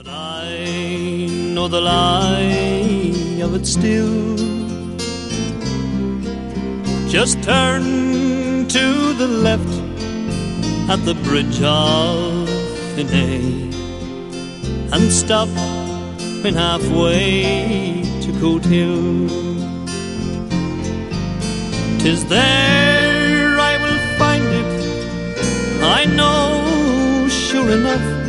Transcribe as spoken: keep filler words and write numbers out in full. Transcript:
But I know the lie of it still. Just turn to the left at the bridge of Finney and stop when halfway to Coat Hill. 'Tis there I will find it, I know sure enough.